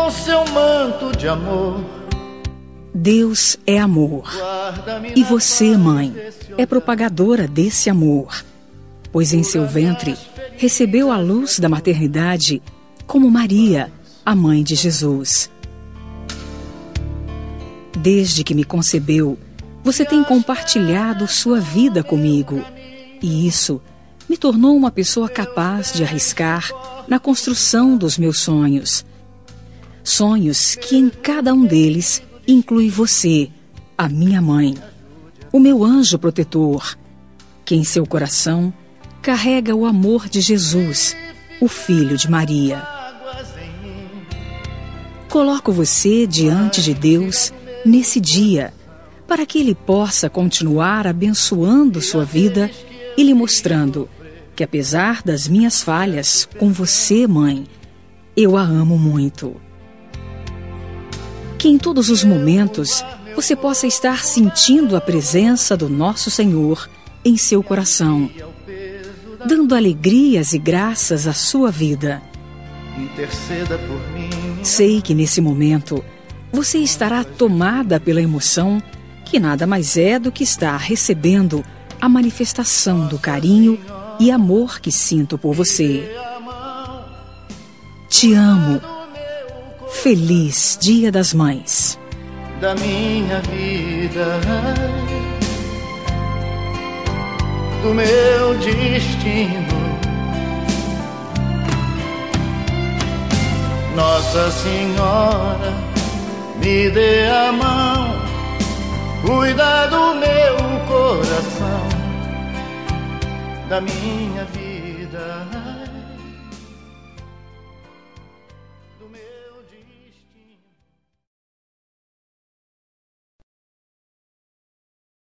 com seu manto de amor. Deus é amor. E você, mãe, é propagadora desse amor, pois em seu ventre recebeu a luz da maternidade como Maria, a mãe de Jesus. Desde que me concebeu, você tem compartilhado sua vida comigo, e isso me tornou uma pessoa capaz de arriscar na construção dos meus sonhos. Sonhos que em cada um deles inclui você, a minha mãe, o meu anjo protetor, que em seu coração carrega o amor de Jesus, o Filho de Maria. Coloco você diante de Deus nesse dia, para que Ele possa continuar abençoando sua vida e lhe mostrando que, apesar das minhas falhas com você, mãe, eu a amo muito. Que em todos os momentos você possa estar sentindo a presença do nosso Senhor em seu coração, dando alegrias e graças à sua vida. Interceda por mim. Sei que nesse momento você estará tomada pela emoção, que nada mais é do que estar recebendo a manifestação do carinho e amor que sinto por você. Te amo. Feliz Dia das Mães. Da minha vida, do meu destino. Nossa Senhora, me dê a mão, cuida do meu coração, da minha vida.